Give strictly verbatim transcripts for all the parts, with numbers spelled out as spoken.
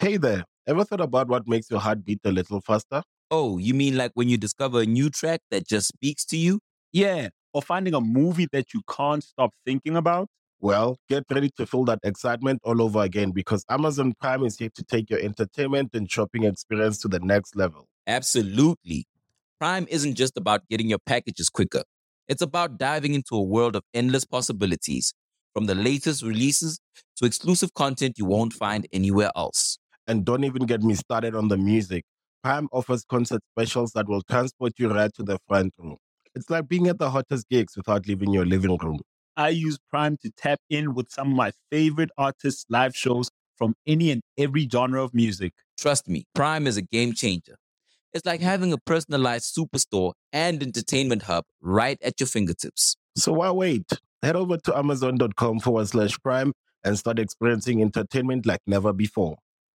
Hey there, ever thought about what makes your heart beat a little faster? Oh, you mean like when you discover a new track that just speaks to you? Yeah, or finding a movie that you can't stop thinking about. Well, get ready to feel that excitement all over again because Amazon Prime is here to take your entertainment and shopping experience to the next level. Absolutely. Prime isn't just about getting your packages quicker. It's about diving into a world of endless possibilities, from the latest releases to exclusive content you won't find anywhere else. And don't even get me started on the music. Prime offers concert specials that will transport you right to the front row. It's like being at the hottest gigs without leaving your living room. I use Prime to tap in with some of my favorite artists' live shows from any and every genre of music. Trust me, Prime is a game changer. It's like having a personalized superstore and entertainment hub right at your fingertips. So why wait? Head over to amazon.com forward slash prime and start experiencing entertainment like never before.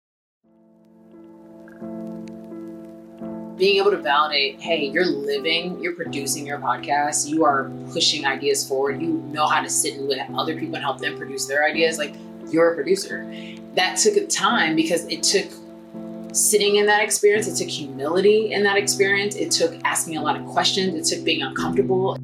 Being able to validate, hey, you're living, you're producing your podcast, you are pushing ideas forward, you know how to sit with other people and help them produce their ideas, like you're a producer. That took time because it took sitting in that experience, it took humility in that experience, it took asking a lot of questions, it took being uncomfortable.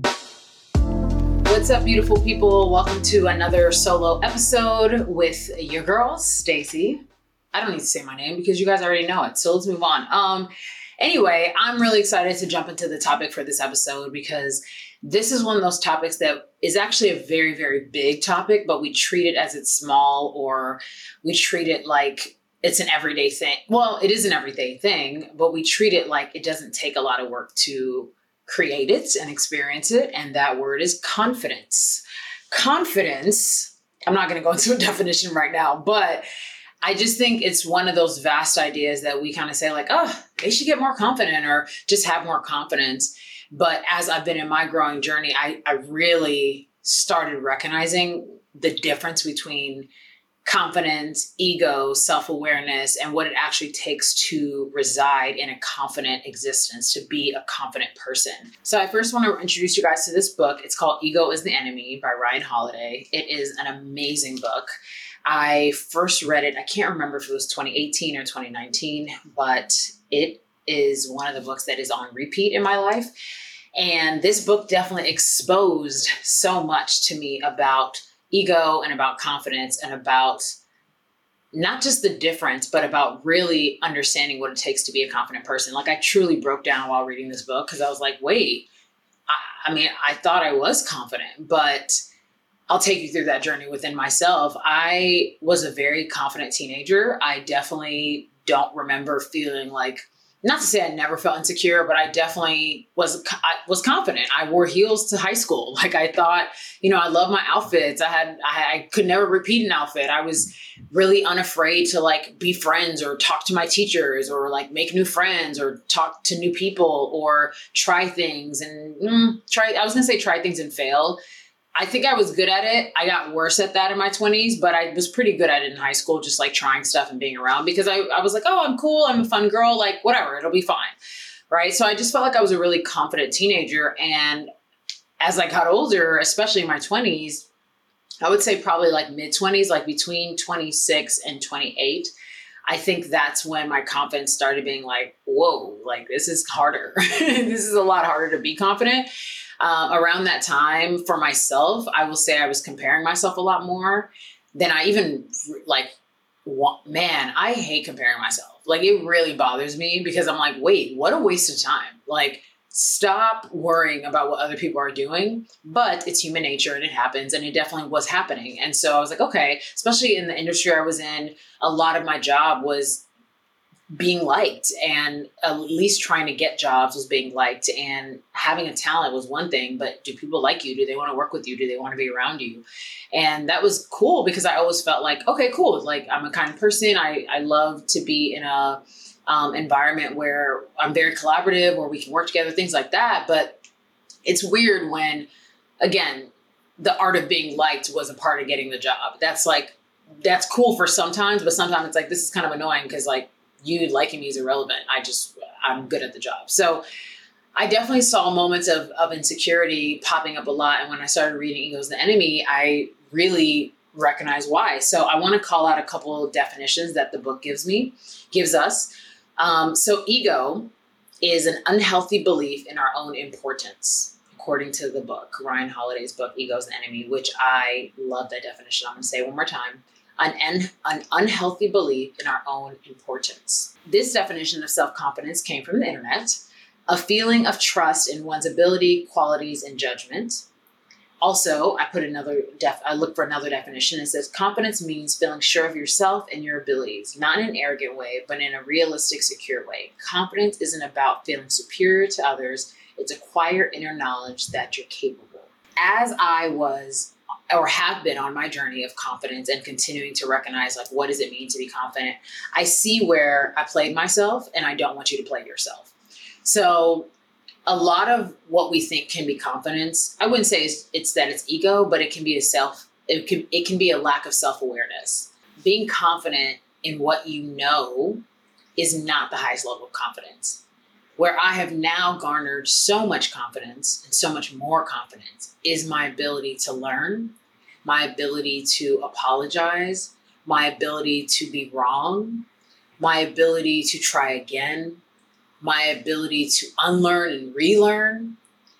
What's up, beautiful people? Welcome to another solo episode with your girls, Stacy. I don't need to say my name because you guys already know it, so let's move on. Um, Anyway, I'm really excited to jump into the topic for this episode because this is one of those topics that is actually a very, very big topic, but we treat it as it's small, or we treat it like it's an everyday thing. Well, it is an everyday thing, but we treat it like it doesn't take a lot of work to create it and experience it. And that word is confidence. Confidence, I'm not going to go into a definition right now, but I just think it's one of those vast ideas that we kind of say like, oh, they should get more confident or just have more confidence. But as I've been in my growing journey, I, I really started recognizing the difference between confidence, ego, self-awareness, and what it actually takes to reside in a confident existence, to be a confident person. So I first want to introduce you guys to this book. It's called Ego is the Enemy by Ryan Holiday. It is an amazing book. I first read it, I can't remember if it was twenty eighteen or twenty nineteen, but it is one of the books that is on repeat in my life. And this book definitely exposed so much to me about ego and about confidence and about not just the difference, but about really understanding what it takes to be a confident person. Like I truly broke down while reading this book because I was like, wait, I, I mean, I thought I was confident, but I'll take you through that journey within myself. I was a very confident teenager. I definitely don't remember feeling like, not to say I never felt insecure, but I definitely was I was confident. I wore heels to high school. Like I thought, you know, I love my outfits. I had, I, I could never repeat an outfit. I was really unafraid to like be friends or talk to my teachers or like make new friends or talk to new people or try things and mm, try. I was gonna say try things and fail. I think I was good at it. I got worse at that in my twenties, but I was pretty good at it in high school, just like trying stuff and being around because I, I was like, oh, I'm cool. I'm a fun girl. Like, whatever, it'll be fine. Right. So I just felt like I was a really confident teenager. And as I got older, especially in my twenties, I would say probably like mid twenties, like between twenty-six and twenty-eight. I think that's when my confidence started being like, whoa, like this is harder. This is a lot harder to be confident. Um, around that time for myself, I will say I was comparing myself a lot more than I even like, want, man, I hate comparing myself. Like it really bothers me because I'm like, wait, what a waste of time. Like stop worrying about what other people are doing, but it's human nature and it happens and it definitely was happening. And so I was like, okay, especially in the industry I was in, a lot of my job was being liked and at least trying to get jobs was being liked and having a talent was one thing, but do people like you? Do they want to work with you? Do they want to be around you? And that was cool because I always felt like, okay, cool. Like I'm a kind person. I, I love to be in a um, environment where I'm very collaborative, where we can work together, things like that. But it's weird when, again, the art of being liked was a part of getting the job. That's like, that's cool for sometimes, but sometimes it's like, this is kind of annoying because like, you liking me is irrelevant. I just, I'm good at the job. So I definitely saw moments of, of insecurity popping up a lot. And when I started reading Ego is the Enemy, I really recognize why. So I want to call out a couple of definitions that the book gives me, gives us. Um, so ego is an unhealthy belief in our own importance, according to the book, Ryan Holiday's book, Ego's the Enemy, which I love that definition. I'm going to say it one more time. An, un- an unhealthy belief in our own importance. This definition of self-confidence came from the internet, a feeling of trust in one's ability, qualities, and judgment. Also, I put another def. I look for another definition. It says confidence means feeling sure of yourself and your abilities, not in an arrogant way, but in a realistic, secure way. Confidence isn't about feeling superior to others. It's a quiet inner knowledge that you're capable. As I was or have been on my journey of confidence and continuing to recognize, like, what does it mean to be confident? I see where I played myself, and I don't want you to play yourself. So a lot of what we think can be confidence, I wouldn't say it's, it's that it's ego, but it can be a self, it can, it can be a lack of self-awareness. Being confident in what you know is not the highest level of confidence. Where I have now garnered so much confidence and so much more confidence is my ability to learn, my ability to apologize, my ability to be wrong, my ability to try again, my ability to unlearn and relearn.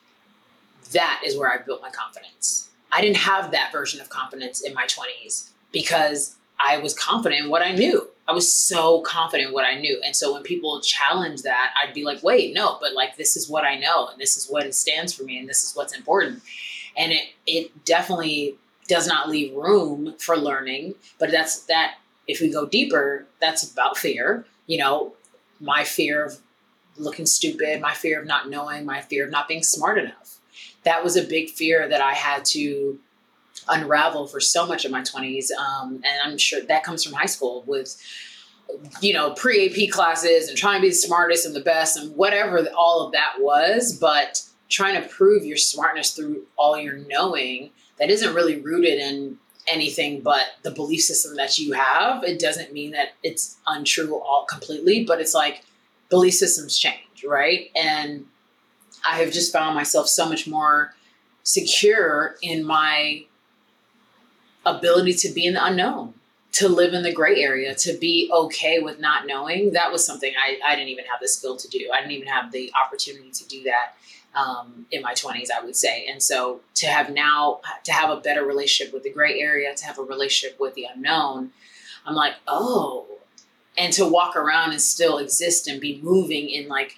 That is where I built my confidence. I didn't have that version of confidence in my twenties because I was confident in what I knew. I was so confident in what I knew. And so when people challenge that, I'd be like, wait, no, but like, this is what I know. And this is what it stands for me. And this is what's important. And it, it definitely does not leave room for learning. But that's that. If we go deeper, that's about fear. You know, my fear of looking stupid, my fear of not knowing, my fear of not being smart enough. That was a big fear that I had to unravel for so much of my twenties. Um, and I'm sure that comes from high school with, you know, pre-A P classes and trying to be the smartest and the best and whatever all of that was. But trying to prove your smartness through all your knowing that isn't really rooted in anything but the belief system that you have. It doesn't mean that it's untrue all completely, but it's like, belief systems change, right? And I have just found myself so much more secure in my ability to be in the unknown, to live in the gray area, to be okay with not knowing. That was something I, I didn't even have the skill to do. I didn't even have the opportunity to do that um, in my twenties, I would say. And so to have now, to have a better relationship with the gray area, to have a relationship with the unknown, I'm like, oh, and to walk around and still exist and be moving in like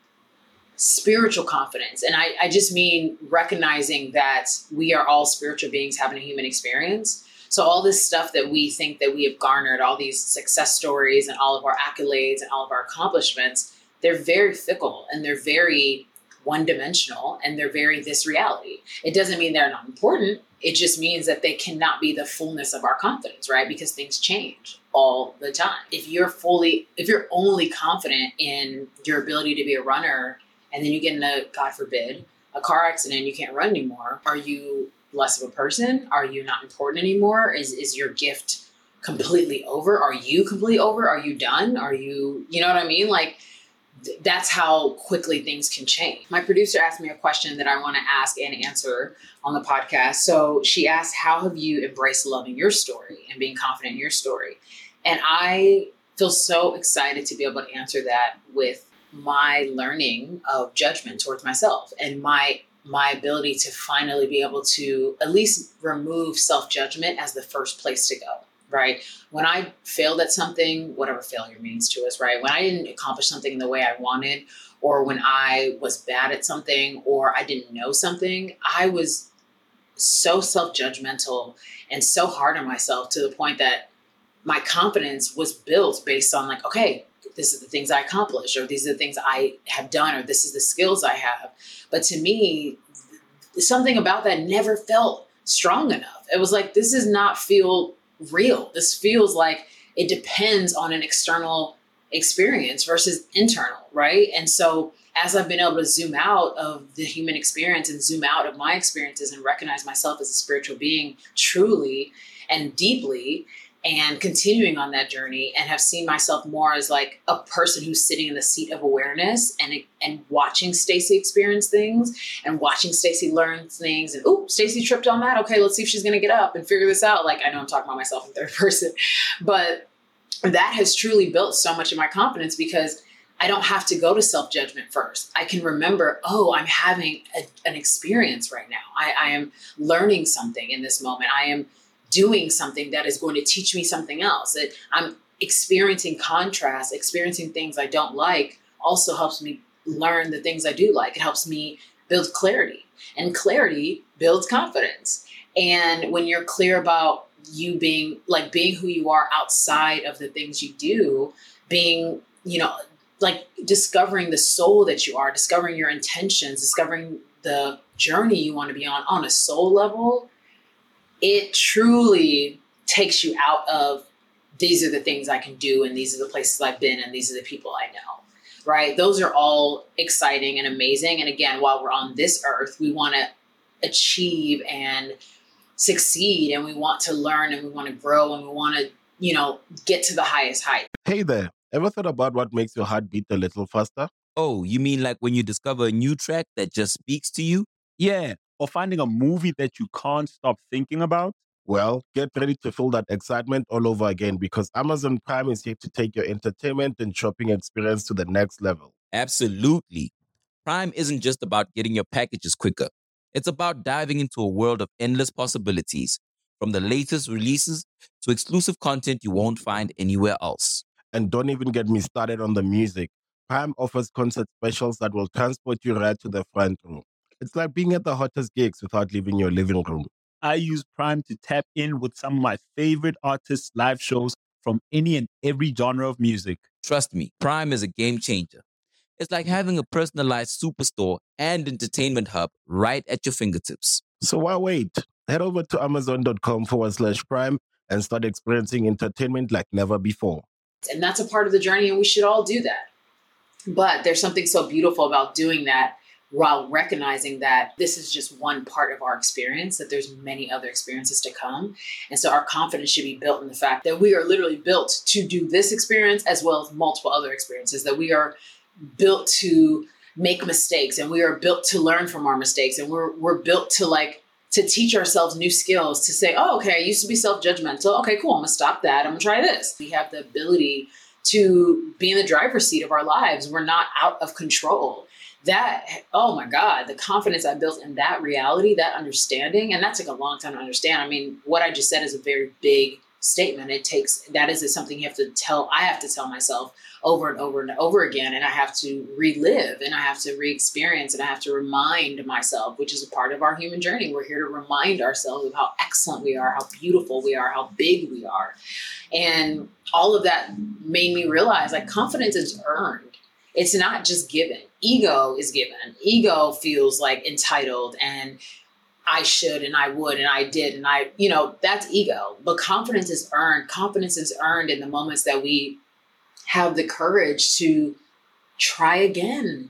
spiritual confidence. And I, I just mean recognizing that we are all spiritual beings having a human experience. So all this stuff that we think that we have garnered, all these success stories and all of our accolades and all of our accomplishments, they're very fickle and they're very one-dimensional and they're very this reality. It doesn't mean they're not important. It just means that they cannot be the fullness of our confidence, right? Because things change all the time. If you're fully, if you're only confident in your ability to be a runner and then you get in a, God forbid, a car accident and you can't run anymore, are you less of a person? Are you not important anymore? Is is your gift completely over? Are you completely over? Are you done? Are you, you know what I mean? Like, th- that's how quickly things can change. My producer asked me a question that I want to ask and answer on the podcast. So she asked, how have you embraced loving your story and being confident in your story? And I feel so excited to be able to answer that with my learning of judgment towards myself and my my ability to finally be able to at least remove self-judgment as the first place to go, right? When I failed at something, whatever failure means to us, right? When I didn't accomplish something the way I wanted, or when I was bad at something, or I didn't know something, I was so self-judgmental and so hard on myself to the point that my confidence was built based on like, okay, this is the things I accomplished, or these are the things I have done, or this is the skills I have. But to me, something about that never felt strong enough. It was like, this does not feel real. This feels like it depends on an external experience versus internal, right? And so as I've been able to zoom out of the human experience and zoom out of my experiences and recognize myself as a spiritual being truly and deeply, and continuing on that journey, and have seen myself more as like a person who's sitting in the seat of awareness and and watching Stacey experience things and watching Stacey learn things. And ooh, Stacey tripped on that. Okay, let's see if she's going to get up and figure this out. Like, I know I'm talking about myself in third person, but that has truly built so much of my confidence because I don't have to go to self-judgment first. I can remember, oh, I'm having a, an experience right now. I, I am learning something in this moment. I am doing something that is going to teach me something else. That I'm experiencing contrast, experiencing things I don't like also helps me learn the things I do like. It helps me build clarity, and clarity builds confidence. And when you're clear about you being like being who you are outside of the things you do, being, you know, like discovering the soul that you are, discovering your intentions, discovering the journey you want to be on on a soul level, it truly takes you out of these are the things I can do and these are the places I've been and these are the people I know, right? Those are all exciting and amazing. And again, while we're on this earth, we want to achieve and succeed, and we want to learn and we want to grow and we want to, you know, get to the highest height. Hey there, ever thought about what makes your heart beat a little faster? Oh, you mean like when you discover a new track that just speaks to you? Yeah. Or finding a movie that you can't stop thinking about? Well, get ready to feel that excitement all over again because Amazon Prime is here to take your entertainment and shopping experience to the next level. Absolutely. Prime isn't just about getting your packages quicker. It's about diving into a world of endless possibilities, from the latest releases to exclusive content you won't find anywhere else. And don't even get me started on the music. Prime offers concert specials that will transport you right to the front row. It's like being at the hottest gigs without leaving your living room. I use Prime to tap in with some of my favorite artists' live shows from any and every genre of music. Trust me, Prime is a game changer. It's like having a personalized superstore and entertainment hub right at your fingertips. So why wait? Head over to amazon.com forward slash prime and start experiencing entertainment like never before. And that's a part of the journey, and we should all do that. But there's something so beautiful about doing that while recognizing that this is just one part of our experience, that there's many other experiences to come. And so our confidence should be built in the fact that we are literally built to do this experience as well as multiple other experiences, that we are built to make mistakes and we are built to learn from our mistakes. And we're we're built to like to teach ourselves new skills, to say, oh, okay, I used to be self-judgmental. Okay, cool. I'm gonna stop that. I'm gonna try this. We have the ability to be in the driver's seat of our lives. We're not out of control. That, oh my God, the confidence I built in that reality, that understanding, and that took a long time to understand. I mean, what I just said is a very big statement. It takes, that is something you have to tell, I have to tell myself over and over and over again. And I have to relive and I have to re-experience and I have to remind myself, which is a part of our human journey. We're here to remind ourselves of how excellent we are, how beautiful we are, how big we are. And all of that made me realize like confidence is earned. It's not just given. Ego is given. Ego feels like entitled and I should and I would and I did and I, you know, that's ego. But confidence is earned. Confidence is earned in the moments that we have the courage to try again,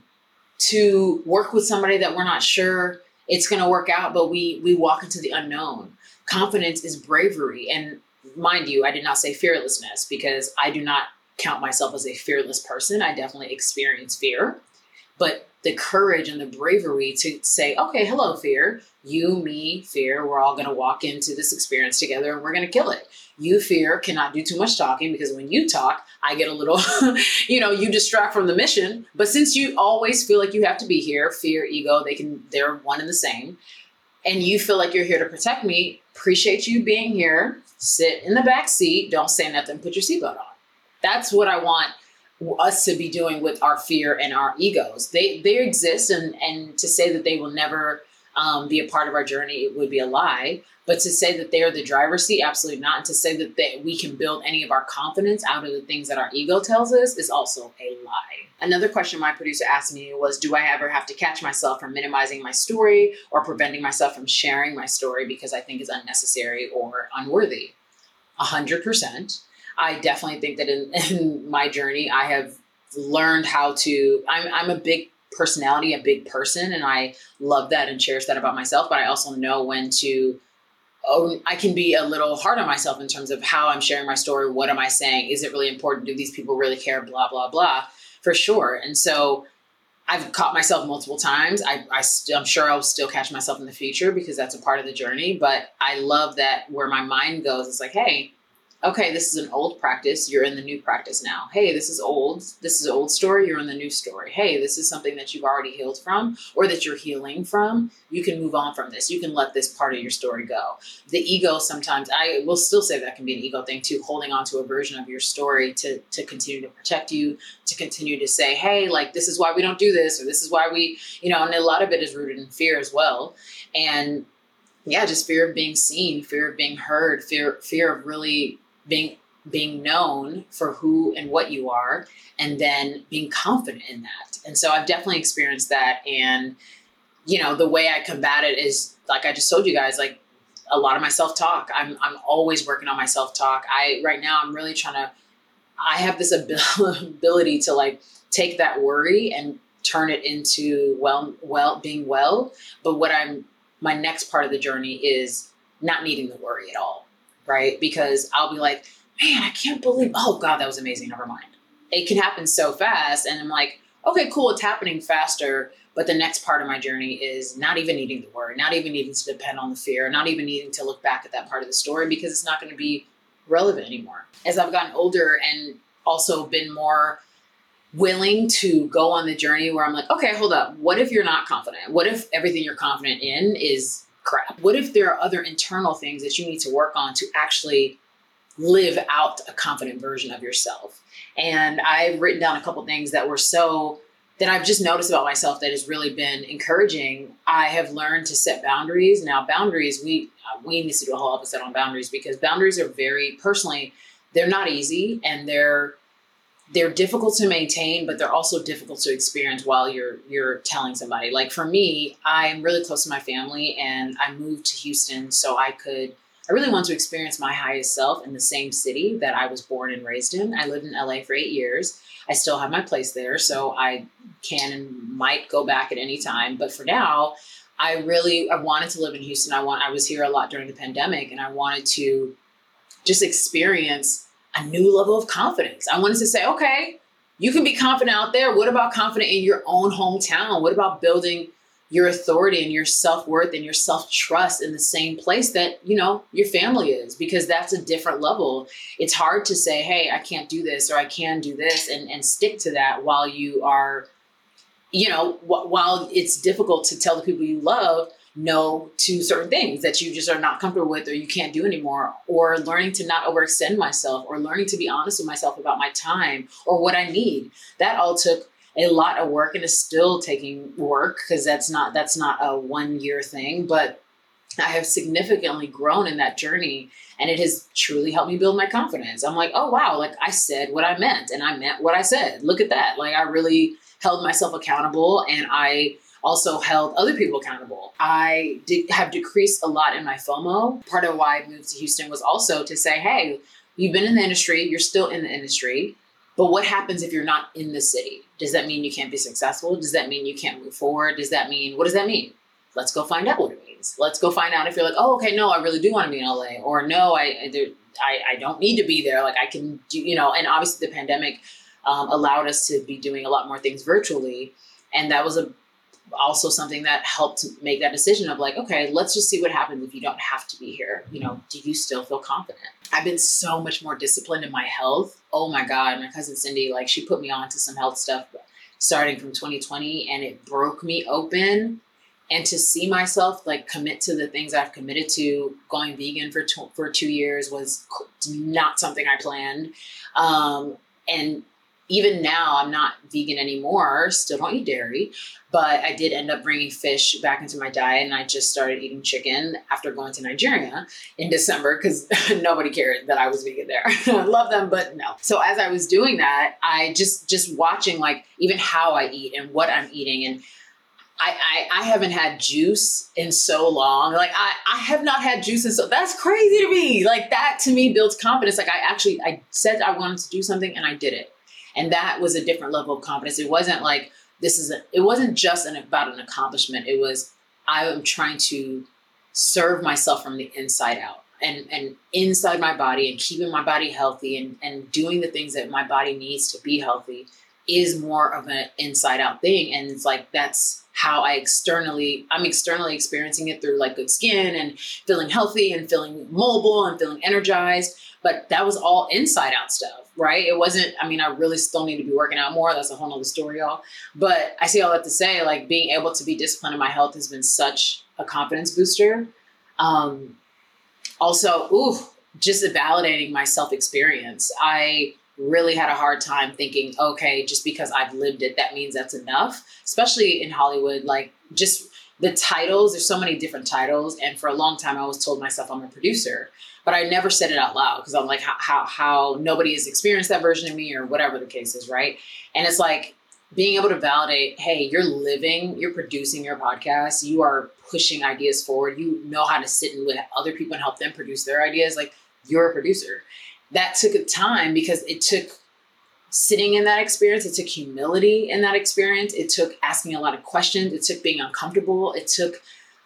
to work with somebody that we're not sure it's going to work out, but we we walk into the unknown. Confidence is bravery. And mind you, I did not say fearlessness because I do not count myself as a fearless person. I definitely experience fear, but the courage and the bravery to say, okay, hello, fear. You, me, fear, we're all going to walk into this experience together and we're going to kill it. You, fear, cannot do too much talking because when you talk, I get a little, you know, you distract from the mission. But since you always feel like you have to be here, fear, ego, they can, they're one and the same. And you feel like you're here to protect me. Appreciate you being here. Sit in the back seat. Don't say nothing. Put your seatbelt on. That's what I want us to be doing with our fear and our egos. They they exist, and, and to say that they will never um, be a part of our journey would be a lie. But to say that they're the driver's seat, absolutely not. And to say that they, we can build any of our confidence out of the things that our ego tells us is also a lie. Another question my producer asked me was, do I ever have to catch myself from minimizing my story or preventing myself from sharing my story because I think it's unnecessary or unworthy? A hundred percent. I definitely think that in, in my journey, I have learned how to, I'm, I'm a big personality, a big person, and I love that and cherish that about myself, but I also know when to oh, I can be a little hard on myself in terms of how I'm sharing my story. What am I saying? Is it really important? Do these people really care? Blah, blah, blah, for sure. And so I've caught myself multiple times. I, I st- I'm sure I'll still catch myself in the future because that's a part of the journey. But I love that where my mind goes, it's like, hey, okay, this is an old practice. You're in the new practice now. Hey, this is old. This is an old story. You're in the new story. Hey, this is something that you've already healed from or that you're healing from. You can move on from this. You can let this part of your story go. The ego sometimes, I will still say that can be an ego thing too, holding on to a version of your story to, to continue to protect you, to continue to say, hey, like, this is why we don't do this, or this is why we, you know, and a lot of it is rooted in fear as well. And yeah, just fear of being seen, fear of being heard, fear, fear of really being being known for who and what you are, and then being confident in that. And so I've definitely experienced that. And, you know, the way I combat it is, like I just told you guys, like a lot of my self-talk. I'm I'm always working on my self-talk. I right now I'm really trying to, I have this ability to like take that worry and turn it into well, well, being well. But what I'm, my next part of the journey is not needing to worry at all. Right? Because I'll be like, man, I can't believe, oh God, that was amazing. Never mind. It can happen so fast. And I'm like, okay, cool. It's happening faster. But the next part of my journey is not even needing to worry, not even needing to depend on the fear, not even needing to look back at that part of the story because it's not going to be relevant anymore. As I've gotten older and also been more willing to go on the journey where I'm like, okay, hold up. What if you're not confident? What if everything you're confident in is crap? What if there are other internal things that you need to work on to actually live out a confident version of yourself? And I've written down a couple things that were so, that I've just noticed about myself that has really been encouraging. I have learned to set boundaries. Now boundaries, we, we need to do a whole episode on boundaries because boundaries are very, personally, they're not easy and they're, they're difficult to maintain, but they're also difficult to experience while you're you're telling somebody. Like for me, I'm really close to my family and I moved to Houston so I could, I really want to experience my highest self in the same city that I was born and raised in. I lived in L A for eight years. I still have my place there, so I can and might go back at any time. But for now, I really, I wanted to live in Houston. I want, I was here a lot during the pandemic and I wanted to just experience a new level of confidence. I wanted to say, okay, you can be confident out there. What about confident in your own hometown? What about building your authority and your self-worth and your self-trust in the same place that, you know, your family is? Because that's a different level. It's hard to say, hey, I can't do this or I can do this and, and stick to that while you are, you know, wh- while it's difficult to tell the people you love no to certain things that you just are not comfortable with or you can't do anymore, or learning to not overextend myself, or learning to be honest with myself about my time or what I need. That all took a lot of work and is still taking work because that's not, that's not a one year thing, but I have significantly grown in that journey and it has truly helped me build my confidence. I'm like, oh wow, like I said what I meant and I meant what I said. Look at that. Like I really held myself accountable and I also held other people accountable. I did have decreased a lot in my FOMO. Part of why I moved to Houston was also to say, hey, you've been in the industry, you're still in the industry, but what happens if you're not in the city? Does that mean you can't be successful? Does that mean you can't move forward? Does that mean, what does that mean? Let's go find out what it means. Let's go find out if you're like, oh, okay, no, I really do want to be in L A, or no, I, I, there, I, I don't need to be there. Like I can do, you know, and obviously the pandemic um, allowed us to be doing a lot more things virtually. And that was a also something that helped make that decision of like, okay, let's just see what happens if you don't have to be here. You know, do you still feel confident? I've been so much more disciplined in my health. Oh my God, my cousin Cindy, like she put me on to some health stuff starting from twenty twenty and it broke me open. And to see myself like commit to the things I've committed to, going vegan for tw- for two years was not something I planned. Um, and even now I'm not vegan anymore, still don't eat dairy, but I did end up bringing fish back into my diet. And I just started eating chicken after going to Nigeria in December because nobody cared that I was vegan there. I love them, but no. So as I was doing that, I just, just watching like even how I eat and what I'm eating. And I, I, I haven't had juice in so long. Like I, I have not had juice in so, that's crazy to me. Like that to me builds confidence. Like I actually, I said I wanted to do something and I did it. And that was a different level of confidence. It wasn't like, this is, a, it wasn't just an, about an accomplishment. It was, I am trying to serve myself from the inside out and, and inside my body and keeping my body healthy and, and doing the things that my body needs to be healthy is more of an inside out thing. And it's like, that's how I externally, I'm externally experiencing it through like good skin and feeling healthy and feeling mobile and feeling energized. But that was all inside out stuff, right? It wasn't, I mean, I really still need to be working out more. That's a whole nother story, y'all. But I say all that to say, like, being able to be disciplined in my health has been such a confidence booster. Um, also, ooh, just validating my self-experience. I really had a hard time thinking, okay, just because I've lived it, that means that's enough, especially in Hollywood. Like, just the titles, there's so many different titles. And for a long time, I always told myself I'm a producer, but I never said it out loud because I'm like, how, how, how nobody has experienced that version of me or whatever the case is, right? And it's like being able to validate, hey, you're living, you're producing your podcast, you are pushing ideas forward, you know how to sit and with other people and help them produce their ideas, like you're a producer. That took time because it took sitting in that experience. It took humility in that experience. It took asking a lot of questions. It took being uncomfortable. It took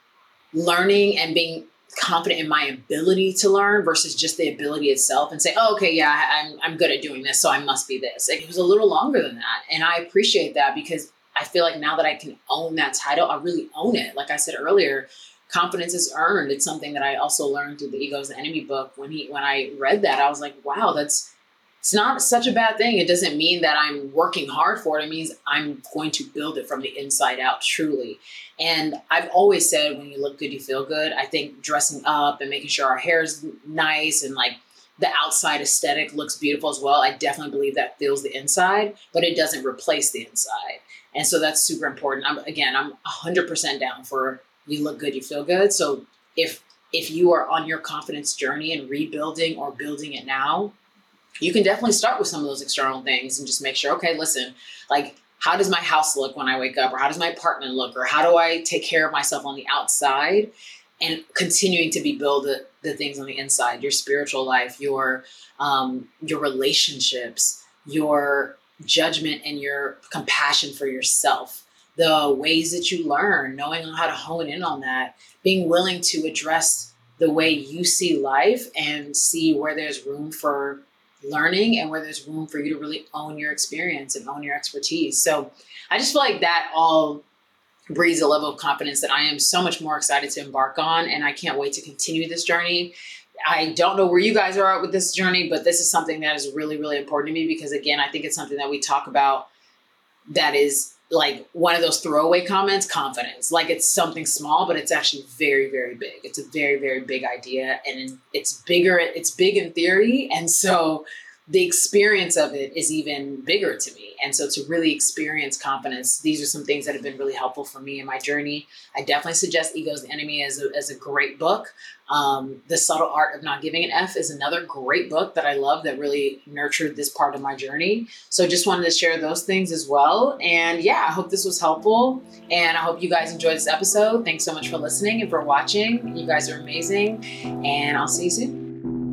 learning and being confident in my ability to learn versus just the ability itself and say, oh, okay, yeah, I'm, I'm good at doing this, so I must be this. It was a little longer than that. And I appreciate that because I feel like now that I can own that title, I really own it. Like I said earlier, confidence is earned. It's something that I also learned through the Ego is the Enemy book. When he, when I read that, I was like, wow, that's, it's not such a bad thing. It doesn't mean that I'm working hard for it. It means I'm going to build it from the inside out, truly. And I've always said, when you look good, you feel good. I think dressing up and making sure our hair is nice and like the outside aesthetic looks beautiful as well. I definitely believe that fills the inside, but it doesn't replace the inside. And so that's super important. I'm, again, I'm one hundred percent down for you look good, you feel good. So if if you are on your confidence journey and rebuilding or building it now, you can definitely start with some of those external things and just make sure, okay, listen, like, how does my house look when I wake up? Or how does my apartment look? Or how do I take care of myself on the outside? And continuing to be build the, the things on the inside, your spiritual life, your um, your relationships, your judgment and your compassion for yourself, the ways that you learn, knowing how to hone in on that, being willing to address the way you see life and see where there's room for learning and where there's room for you to really own your experience and own your expertise. So I just feel like that all breeds a level of confidence that I am so much more excited to embark on. And I can't wait to continue this journey. I don't know where you guys are at with this journey, but this is something that is really, really important to me because, again, I think it's something that we talk about that is like one of those throwaway comments, confidence. Like it's something small, but it's actually very, very big. It's a very, very big idea. And it's bigger. It's big in theory. And so the experience of it is even bigger to me. And so to really experience confidence, these are some things that have been really helpful for me in my journey. I definitely suggest Ego is the Enemy as a, as a great book. Um, The Subtle Art of Not Giving an F is another great book that I love that really nurtured this part of my journey. So just wanted to share those things as well. And yeah, I hope this was helpful. And I hope you guys enjoyed this episode. Thanks so much for listening and for watching. You guys are amazing. And I'll see you soon.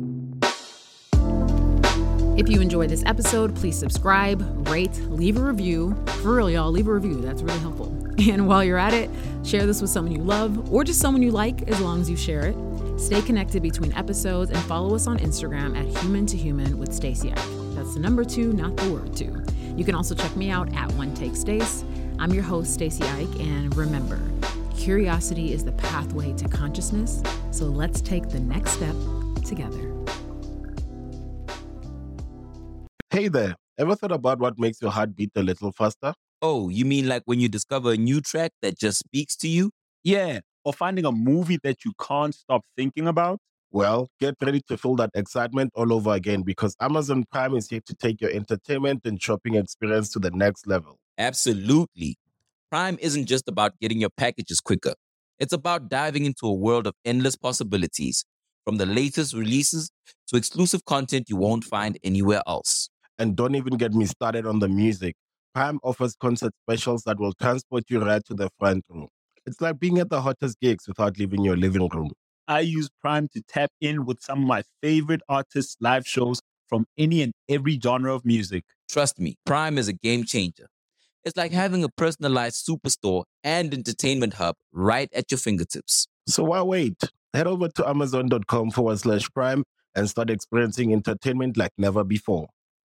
If you enjoyed this episode, please subscribe, rate, leave a review. For real, y'all, leave a review. That's really helpful. And while you're at it, share this with someone you love or just someone you like, as long as you share it. Stay connected between episodes and follow us on Instagram at Human to Human with Stacey Ike. That's the number two, not the word two. You can also check me out at One Take Stace. I'm your host, Stacey Ike, and remember, curiosity is the pathway to consciousness. So let's take the next step together. Hey there, ever thought about what makes your heart beat a little faster? Oh, you mean like when you discover a new track that just speaks to you? Yeah, or finding a movie that you can't stop thinking about. Well, get ready to feel that excitement all over again because Amazon Prime is here to take your entertainment and shopping experience to the next level. Absolutely. Prime isn't just about getting your packages quicker. It's about diving into a world of endless possibilities, from the latest releases to exclusive content you won't find anywhere else. And don't even get me started on the music. Prime offers concert specials that will transport you right to the front row. It's like being at the hottest gigs without leaving your living room. I use Prime to tap in with some of my favorite artists' live shows from any and every genre of music. Trust me, Prime is a game changer. It's like having a personalized superstore and entertainment hub right at your fingertips. So why wait? Head over to amazon.com forward slash prime and start experiencing entertainment like never before.